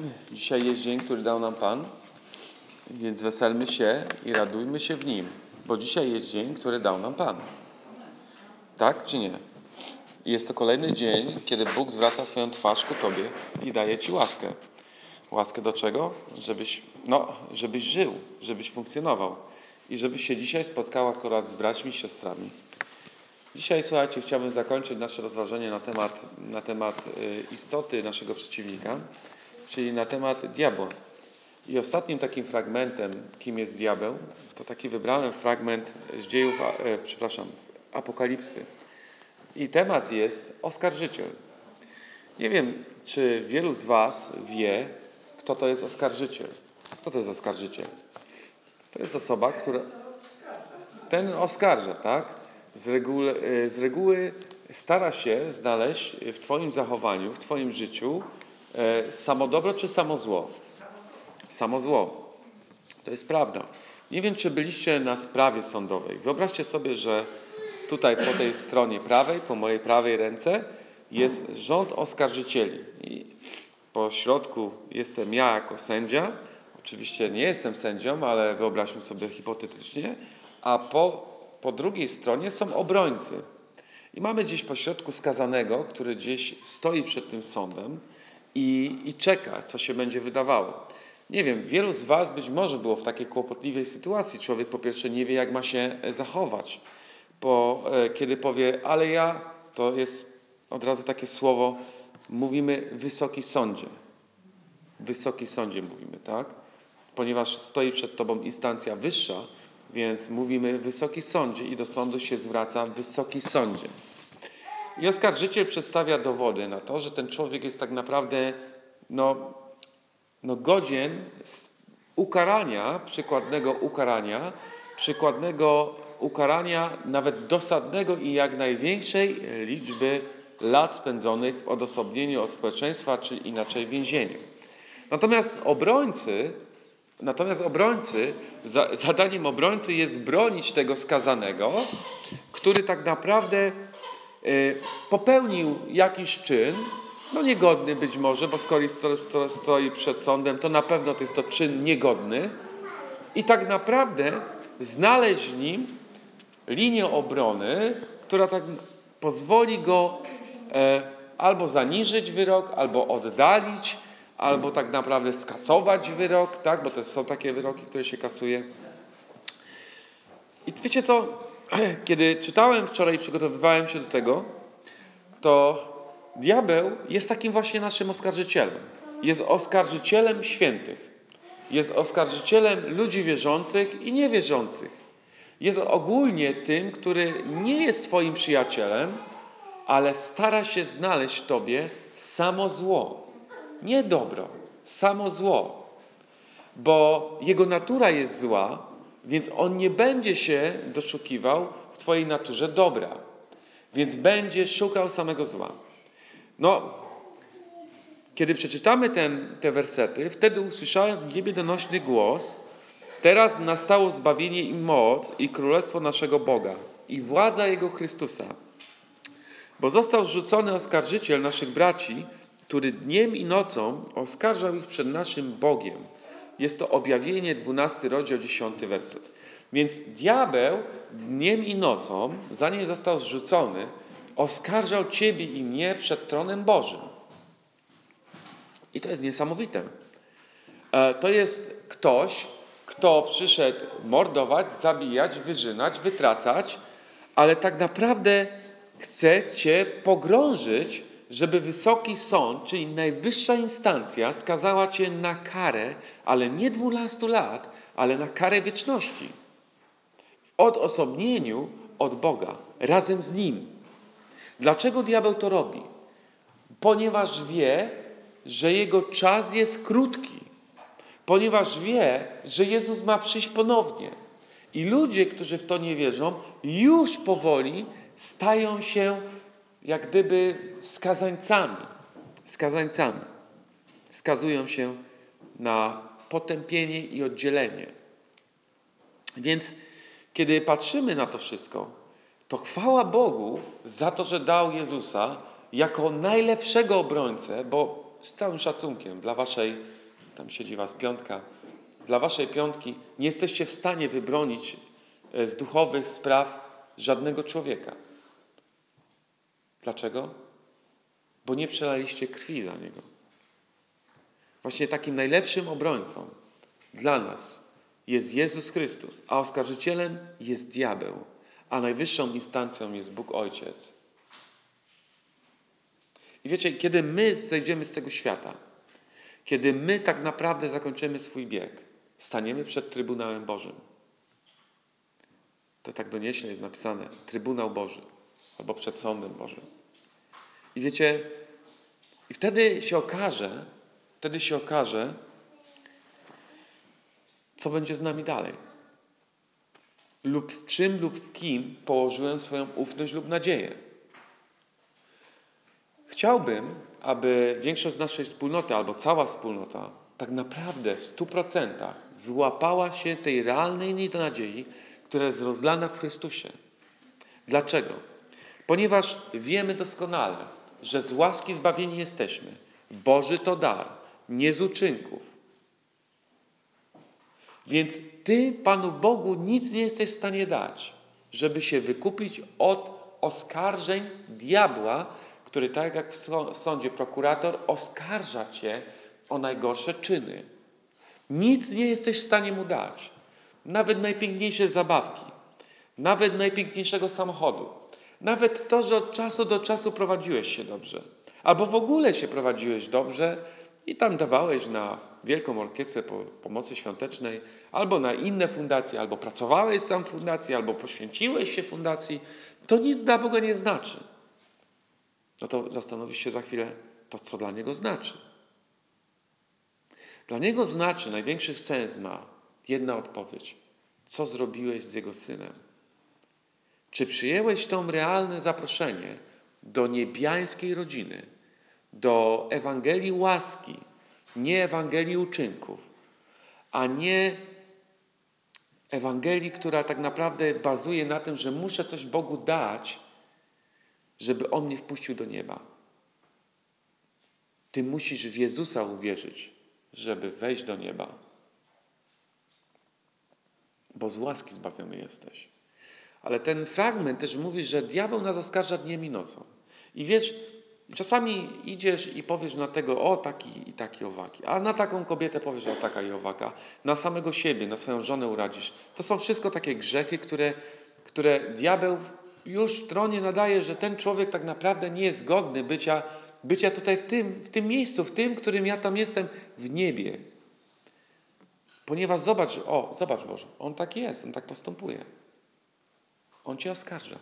Dzisiaj jest dzień, który dał nam Pan, więc weselmy się i radujmy się w Nim, bo dzisiaj jest dzień, który dał nam Pan. Tak czy nie? Jest to kolejny dzień, kiedy Bóg zwraca swoją twarz ku Tobie i daje Ci łaskę. Łaskę do czego? Żebyś żył, żebyś funkcjonował i żebyś się dzisiaj spotkał akurat z braćmi i siostrami. Dzisiaj, słuchajcie, chciałbym zakończyć nasze rozważanie na temat istoty naszego przeciwnika, czyli na temat diabła. I ostatnim takim fragmentem, kim jest diabeł, to taki wybrałem fragment z Apokalipsy. I temat jest oskarżyciel. Nie wiem, czy wielu z Was wie, kto to jest oskarżyciel. Kto to jest oskarżyciel? To jest osoba, która... Ten oskarża, tak? Z reguły stara się znaleźć w Twoim zachowaniu, w Twoim życiu samo dobro czy samo zło. Samo zło. To jest prawda. Nie wiem, czy byliście na sprawie sądowej. Wyobraźcie sobie, że tutaj po tej stronie prawej, po mojej prawej ręce jest rząd oskarżycieli. I po środku jestem ja jako sędzia. Oczywiście nie jestem sędzią, ale wyobraźmy sobie hipotetycznie. A po drugiej stronie są obrońcy. I mamy gdzieś po środku skazanego, który gdzieś stoi przed tym sądem i czeka, co się będzie wydawało. Nie wiem, wielu z Was być może było w takiej kłopotliwej sytuacji. Człowiek po pierwsze nie wie, jak ma się zachować. Kiedy powie, ale ja, to jest od razu takie słowo, mówimy Wysoki Sądzie. Wysoki Sądzie mówimy, tak? Ponieważ stoi przed Tobą instancja wyższa, więc mówimy Wysoki Sądzie i do sądu się zwraca Wysoki Sądzie. I oskarżyciel przedstawia dowody na to, że ten człowiek jest tak naprawdę godzien ukarania, przykładnego ukarania nawet dosadnego i jak największej liczby lat spędzonych w odosobnieniu od społeczeństwa, czy inaczej w więzieniu. Natomiast zadaniem obrońcy jest bronić tego skazanego, który tak naprawdę popełnił jakiś czyn, niegodny być może, bo skoro stoi przed sądem, to na pewno to jest to czyn niegodny i tak naprawdę znaleźć w nim linię obrony, która tak pozwoli go albo zaniżyć wyrok, albo oddalić, albo tak naprawdę skasować wyrok, tak? Bo to są takie wyroki, które się kasuje. I wiecie co? Kiedy czytałem wczoraj i przygotowywałem się do tego, to diabeł jest takim właśnie naszym oskarżycielem. Jest oskarżycielem świętych. Jest oskarżycielem ludzi wierzących i niewierzących. Jest ogólnie tym, który nie jest Twoim przyjacielem, ale stara się znaleźć w Tobie samo zło. Nie dobro, samo zło. Bo jego natura jest zła, więc on nie będzie się doszukiwał w Twojej naturze dobra. Więc będzie szukał samego zła. Kiedy przeczytamy te wersety, wtedy usłyszałem w niebie donośny głos: teraz nastało zbawienie i moc i królestwo naszego Boga i władza Jego Chrystusa. Bo został zrzucony oskarżyciel naszych braci, który dniem i nocą oskarżał ich przed naszym Bogiem. Jest to Objawienie, 12 rozdział, 10 werset. Więc diabeł dniem i nocą, zanim został zrzucony, oskarżał Ciebie i mnie przed tronem Bożym. I to jest niesamowite. To jest ktoś, kto przyszedł mordować, zabijać, wyrzynać, wytracać, ale tak naprawdę chce Cię pogrążyć, żeby Wysoki Sąd, czyli najwyższa instancja, skazała Cię na karę, ale nie 12 lat, ale na karę wieczności. W odosobnieniu od Boga, razem z Nim. Dlaczego diabeł to robi? Ponieważ wie, że jego czas jest krótki. Ponieważ wie, że Jezus ma przyjść ponownie. I ludzie, którzy w to nie wierzą, już powoli stają się jak gdyby skazańcami. Skazują się na potępienie i oddzielenie. Więc kiedy patrzymy na to wszystko, to chwała Bogu za to, że dał Jezusa jako najlepszego obrońcę, bo z całym szacunkiem dla waszej, tam siedzi was piątka, dla waszej piątki nie jesteście w stanie wybronić z duchowych spraw żadnego człowieka. Dlaczego? Bo nie przelaliście krwi za niego. Właśnie takim najlepszym obrońcą dla nas jest Jezus Chrystus, a oskarżycielem jest diabeł, a najwyższą instancją jest Bóg Ojciec. I wiecie, kiedy my zejdziemy z tego świata, kiedy my tak naprawdę zakończymy swój bieg, staniemy przed Trybunałem Bożym. To tak donieśle jest napisane, Trybunał Boży, albo przed Sądem Bożym. I wiecie, i wtedy się okaże, co będzie z nami dalej. Lub w czym lub w kim położyłem swoją ufność lub nadzieję. Chciałbym, aby większość z naszej wspólnoty, albo cała wspólnota, tak naprawdę w 100% złapała się tej realnej nadziei, która jest rozlana w Chrystusie. Dlaczego? Ponieważ wiemy doskonale, że z łaski zbawieni jesteśmy. Boży to dar, nie z uczynków. Więc Ty, Panu Bogu, nic nie jesteś w stanie dać, żeby się wykupić od oskarżeń diabła, który tak jak w sądzie prokurator oskarża Cię o najgorsze czyny. Nic nie jesteś w stanie mu dać. Nawet najpiękniejsze zabawki, nawet najpiękniejszego samochodu, nawet to, że od czasu do czasu prowadziłeś się dobrze, albo w ogóle się prowadziłeś dobrze i tam dawałeś na Wielką Orkiestrę Pomocy Świątecznej, albo na inne fundacje, albo pracowałeś sam w fundacji, albo poświęciłeś się fundacji, to nic dla Boga nie znaczy. No to zastanowisz się za chwilę, to co dla Niego znaczy. Dla Niego znaczy, największy sens ma jedna odpowiedź. Co zrobiłeś z Jego Synem? Czy przyjęłeś to realne zaproszenie do niebiańskiej rodziny, do Ewangelii łaski, nie Ewangelii uczynków, a nie Ewangelii, która tak naprawdę bazuje na tym, że muszę coś Bogu dać, żeby On mnie wpuścił do nieba. Ty musisz w Jezusa uwierzyć, żeby wejść do nieba. Bo z łaski zbawiony jesteś. Ale ten fragment też mówi, że diabeł nas oskarża dniem i nocą. I wiesz, czasami idziesz i powiesz na tego, o taki i taki owaki, a na taką kobietę powiesz, o taka i owaka, na samego siebie, na swoją żonę uradzisz. To są wszystko takie grzechy, które diabeł już w tronie nadaje, że ten człowiek tak naprawdę nie jest godny bycia tutaj w tym miejscu, w tym, którym ja tam jestem, w niebie. Ponieważ zobacz Boże, On tak jest, On tak postępuje. On Cię oskarża.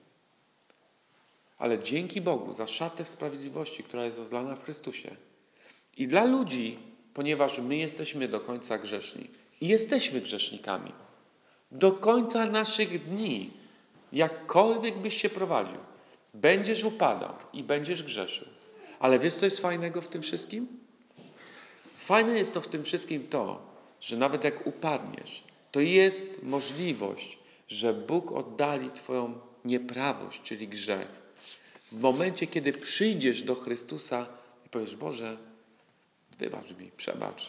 Ale dzięki Bogu za szatę sprawiedliwości, która jest rozlana w Chrystusie. I dla ludzi, ponieważ my jesteśmy do końca grzeszni. I jesteśmy grzesznikami. Do końca naszych dni, jakkolwiek byś się prowadził, będziesz upadał i będziesz grzeszył. Ale wiesz, co jest fajnego w tym wszystkim? Fajne jest to w tym wszystkim to, że nawet jak upadniesz, to jest możliwość, że Bóg oddali Twoją nieprawość, czyli grzech. W momencie, kiedy przyjdziesz do Chrystusa i powiesz, Boże, wybacz mi, przebacz.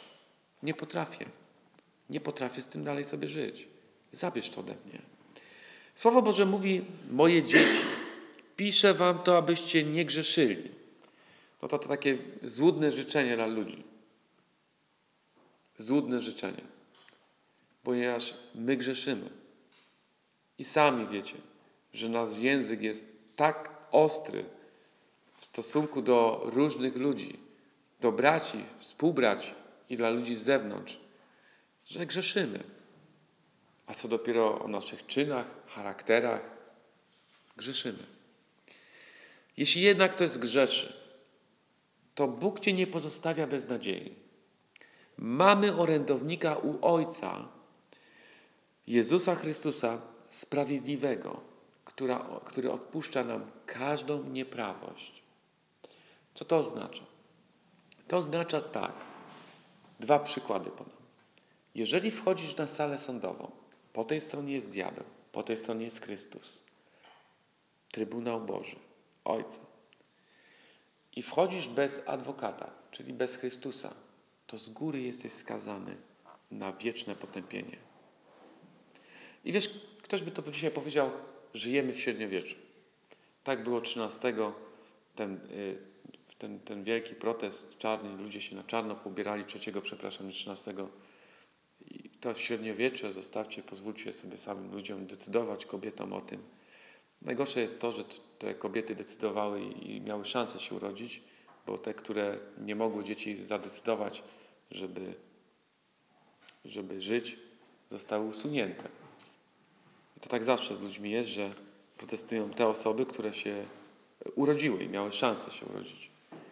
Nie potrafię z tym dalej sobie żyć. Zabierz to ode mnie. Słowo Boże mówi, moje dzieci, piszę wam to, abyście nie grzeszyli. No to takie złudne życzenie dla ludzi. Złudne życzenie. Ponieważ my grzeszymy. I sami wiecie, że nasz język jest tak ostry w stosunku do różnych ludzi, do braci, współbraci i dla ludzi z zewnątrz, że grzeszymy. A co dopiero o naszych czynach, charakterach, grzeszymy. Jeśli jednak ktoś zgrzeszy, to Bóg Cię nie pozostawia bez nadziei. Mamy orędownika u Ojca, Jezusa Chrystusa, sprawiedliwego, który odpuszcza nam każdą nieprawość. Co to oznacza? To oznacza tak. 2 przykłady podam. Jeżeli wchodzisz na salę sądową, po tej stronie jest diabeł, po tej stronie jest Chrystus, Trybunał Boży, Ojca. I wchodzisz bez adwokata, czyli bez Chrystusa, to z góry jesteś skazany na wieczne potępienie. I wiesz, ktoś by to dzisiaj powiedział, żyjemy w średniowieczu. Tak było 13, ten wielki protest czarny, ludzie się na czarno pobierali 13. I to średniowiecze zostawcie, pozwólcie sobie samym ludziom decydować, kobietom o tym. Najgorsze jest to, że te kobiety decydowały i miały szansę się urodzić, bo te, które nie mogły dzieci zadecydować, żeby żyć, zostały usunięte. I to tak zawsze z ludźmi jest, że protestują te osoby, które się urodziły i miały szansę się urodzić.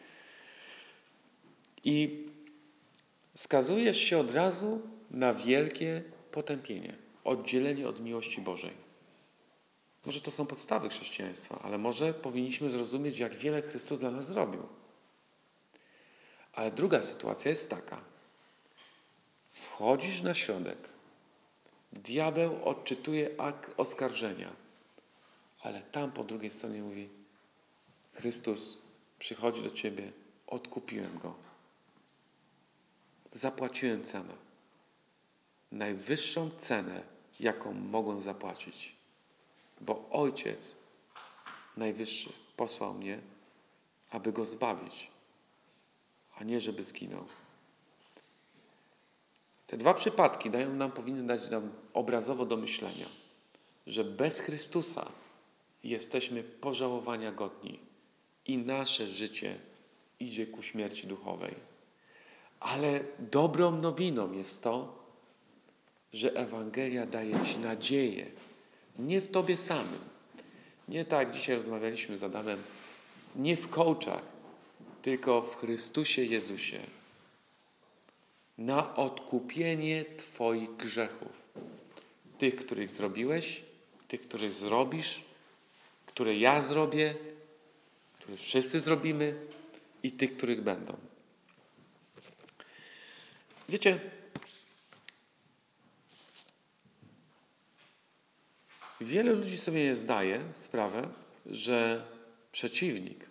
I skazujesz się od razu na wielkie potępienie, oddzielenie od miłości Bożej. Może to są podstawy chrześcijaństwa, ale może powinniśmy zrozumieć, jak wiele Chrystus dla nas zrobił. Ale druga sytuacja jest taka. Wchodzisz na środek. Diabeł odczytuje akt oskarżenia. Ale tam po drugiej stronie mówi: Chrystus przychodzi do ciebie, odkupiłem go. Zapłaciłem cenę. Najwyższą cenę, jaką mogłem zapłacić. Bo Ojciec Najwyższy posłał mnie, aby go zbawić, a nie żeby zginął. Te dwa przypadki powinny dać nam obrazowo do myślenia, że bez Chrystusa jesteśmy pożałowania godni i nasze życie idzie ku śmierci duchowej. Ale dobrą nowiną jest to, że Ewangelia daje ci nadzieję. Nie w tobie samym. Nie tak jak dzisiaj rozmawialiśmy z Adamem. Nie w coachach, tylko w Chrystusie Jezusie. Na odkupienie twoich grzechów. Tych, których zrobiłeś, tych, których zrobisz, które ja zrobię, które wszyscy zrobimy i tych, których będą. Wiecie, wiele ludzi sobie nie zdaje sprawę, że przeciwnik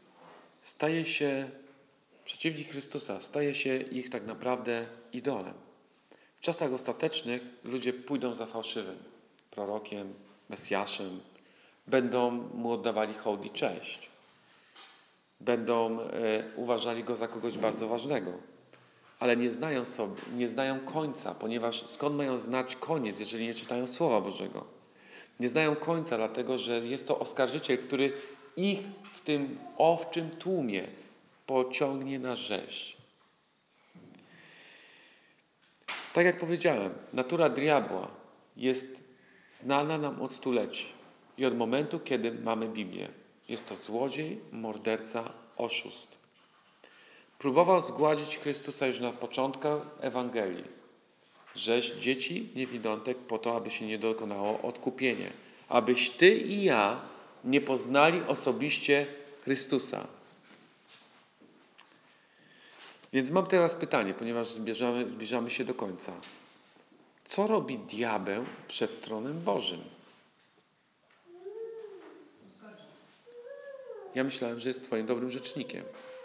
Chrystusa staje się ich tak naprawdę idolem. W czasach ostatecznych ludzie pójdą za fałszywym prorokiem, Mesjaszem, będą mu oddawali hołd i cześć. Będą uważali go za kogoś bardzo ważnego. Ale nie znają końca, ponieważ skąd mają znać koniec, jeżeli nie czytają Słowa Bożego? Nie znają końca, dlatego że jest to oskarżyciel, który ich w tym owczym tłumie pociągnie na rzeź. Tak jak powiedziałem, natura diabła jest znana nam od stuleci i od momentu, kiedy mamy Biblię. Jest to złodziej, morderca, oszust. Próbował zgładzić Chrystusa już na początkach Ewangelii. Rzeź dzieci niewidzątek po to, aby się nie dokonało odkupienie. Abyś ty i ja nie poznali osobiście Chrystusa. Więc mam teraz pytanie, ponieważ zbliżamy się do końca. Co robi diabeł przed tronem Bożym? Ja myślałem, że jest twoim dobrym rzecznikiem.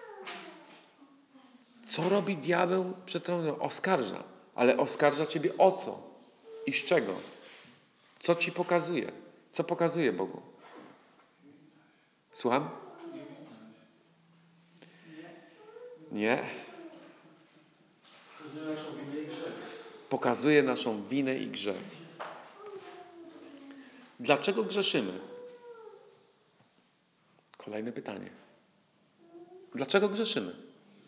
Co robi diabeł przed tronem? Oskarża. Ale oskarża ciebie o co? I z czego? Co ci pokazuje? Co pokazuje Bogu? Słucham? Nie. Pokazuje naszą winę i grzech. Dlaczego grzeszymy? Kolejne pytanie. Dlaczego grzeszymy?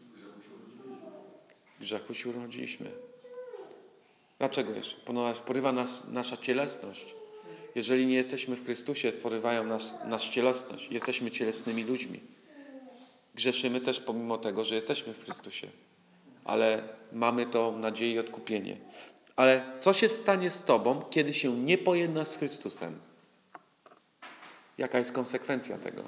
Grzechu się urodziliśmy. Dlaczego jeszcze? Ponieważ porywa nas nasza cielesność. Jeżeli nie jesteśmy w Chrystusie, porywają nas cielesność. Jesteśmy cielesnymi ludźmi. Grzeszymy też pomimo tego, że jesteśmy w Chrystusie. Ale mamy tą nadzieję i odkupienie. Ale co się stanie z tobą, kiedy się nie pojednasz z Chrystusem? Jaka jest konsekwencja tego?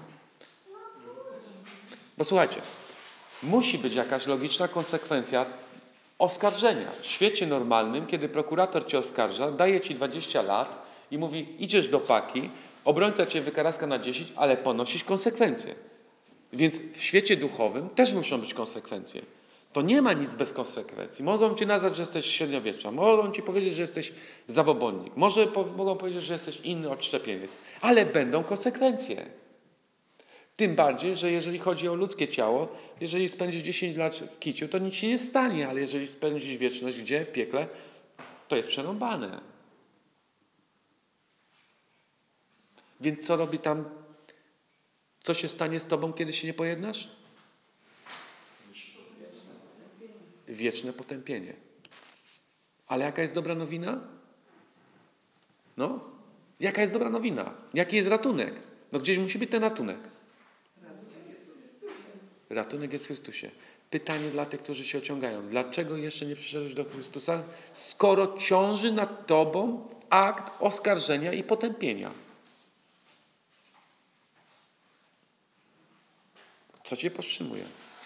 Bo słuchajcie, musi być jakaś logiczna konsekwencja oskarżenia. W świecie normalnym, kiedy prokurator cię oskarża, daje ci 20 lat i mówi: idziesz do paki, obrońca cię wykaraska na 10, ale ponosisz konsekwencje. Więc w świecie duchowym też muszą być konsekwencje. To nie ma nic bez konsekwencji. Mogą cię nazwać, że jesteś średniowieczna. Mogą ci powiedzieć, że jesteś zabobonnik. Mogą powiedzieć, że jesteś inny odszczepieniec. Ale będą konsekwencje. Tym bardziej, że jeżeli chodzi o ludzkie ciało, jeżeli spędzisz 10 lat w kiciu, to nic się nie stanie. Ale jeżeli spędzisz wieczność gdzie? W piekle, to jest przerąbane. Więc co robi tam? Co się stanie z tobą, kiedy się nie pojednasz? Wieczne potępienie. Ale jaka jest dobra nowina? No? Jaka jest dobra nowina? Jaki jest ratunek? No gdzieś musi być ten ratunek. Ratunek jest w Chrystusie. Pytanie dla tych, którzy się ociągają. Dlaczego jeszcze nie przyszedłeś do Chrystusa, skoro ciąży nad tobą akt oskarżenia i potępienia? Co cię powstrzymuje?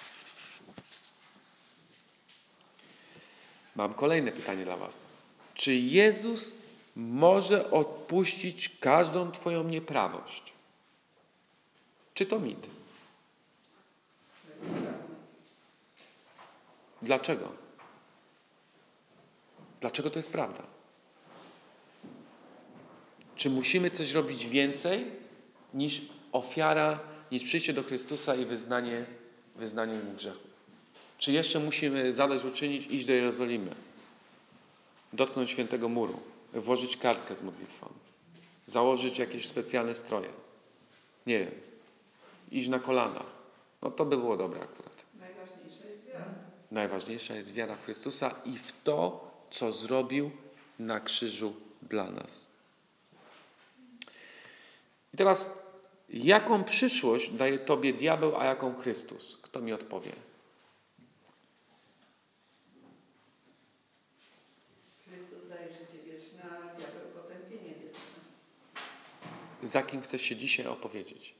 Mam kolejne pytanie dla was. Czy Jezus może odpuścić każdą twoją nieprawość? Czy to mit? Dlaczego? Dlaczego to jest prawda? Czy musimy coś robić więcej niż ofiara, niż przyjście do Chrystusa i wyznanie Mu grzechu? Czy jeszcze musimy zadośćuczynić, iść do Jerozolimy, dotknąć świętego muru, włożyć kartkę z modlitwą, założyć jakieś specjalne stroje? Nie wiem. Iść na kolanach. No to by było dobre akurat. Najważniejsza jest wiara. Najważniejsza jest wiara w Chrystusa i w to, co zrobił na krzyżu dla nas. I teraz, jaką przyszłość daje tobie diabeł, a jaką Chrystus? Kto mi odpowie? Chrystus daje życie wieczne, a diabeł potępienie wieczne. Za kim chcesz się dzisiaj opowiedzieć?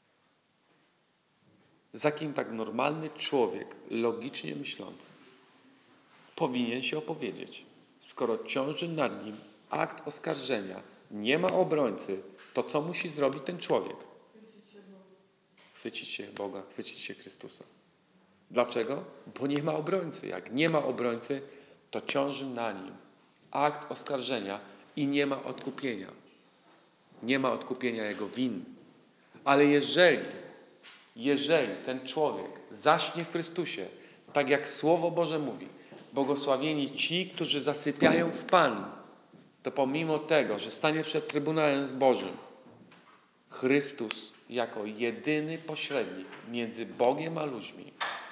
Za kim tak normalny człowiek, logicznie myślący, powinien się opowiedzieć? Skoro ciąży nad nim akt oskarżenia, nie ma obrońcy, to co musi zrobić ten człowiek? Chwycić się Boga, chwycić się Chrystusa. Dlaczego? Bo nie ma obrońcy. Jak nie ma obrońcy, to ciąży na nim akt oskarżenia i nie ma odkupienia. Nie ma odkupienia jego win. Ale jeżeli ten człowiek zaśnie w Chrystusie, tak jak Słowo Boże mówi, błogosławieni ci, którzy zasypiają w Panu, to pomimo tego, że stanie przed Trybunałem Bożym, Chrystus jako jedyny pośrednik między Bogiem a ludźmi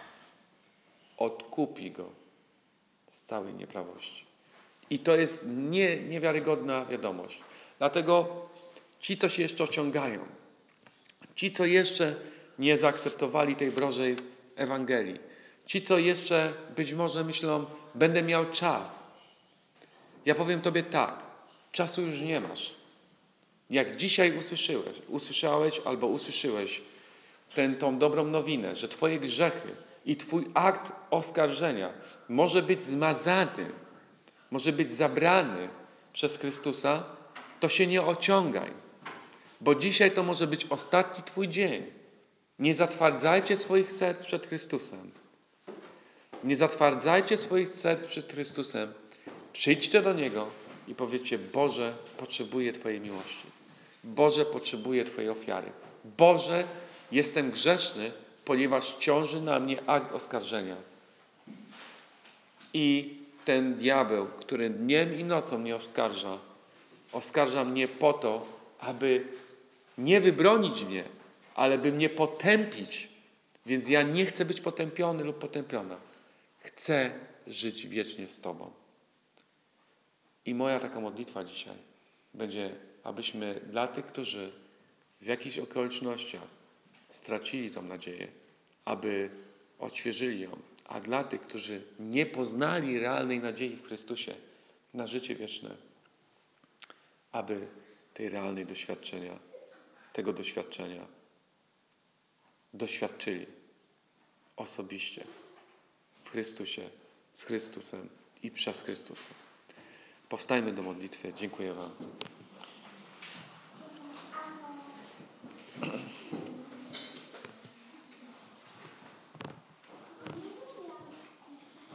odkupi go z całej nieprawości. I to jest niewiarygodna wiadomość. Dlatego ci, co się jeszcze ociągają, ci, co jeszcze nie zaakceptowali tej Bożej Ewangelii, ci, co jeszcze być może myślą, będę miał czas. Ja powiem tobie tak, czasu już nie masz. Jak dzisiaj usłyszałeś albo usłyszałeś tą dobrą nowinę, że twoje grzechy i twój akt oskarżenia może być zmazany, może być zabrany przez Chrystusa, to się nie ociągaj. Bo dzisiaj to może być ostatni twój dzień. Nie zatwardzajcie swoich serc przed Chrystusem. Nie zatwardzajcie swoich serc przed Chrystusem. Przyjdźcie do Niego i powiedzcie: Boże, potrzebuję Twojej miłości. Boże, potrzebuję Twojej ofiary. Boże, jestem grzeszny, ponieważ ciąży na mnie akt oskarżenia. I ten diabeł, który dniem i nocą mnie oskarża mnie po to, aby nie wybronić mnie, ale by mnie potępić. Więc ja nie chcę być potępiony lub potępiona. Chcę żyć wiecznie z Tobą. I moja taka modlitwa dzisiaj będzie, abyśmy dla tych, którzy w jakichś okolicznościach stracili tą nadzieję, aby odświeżyli ją, a dla tych, którzy nie poznali realnej nadziei w Chrystusie na życie wieczne, aby tej realnej tego doświadczenia doświadczyli osobiście w Chrystusie, z Chrystusem i przez Chrystusa. Powstańmy do modlitwy. Dziękuję Wam.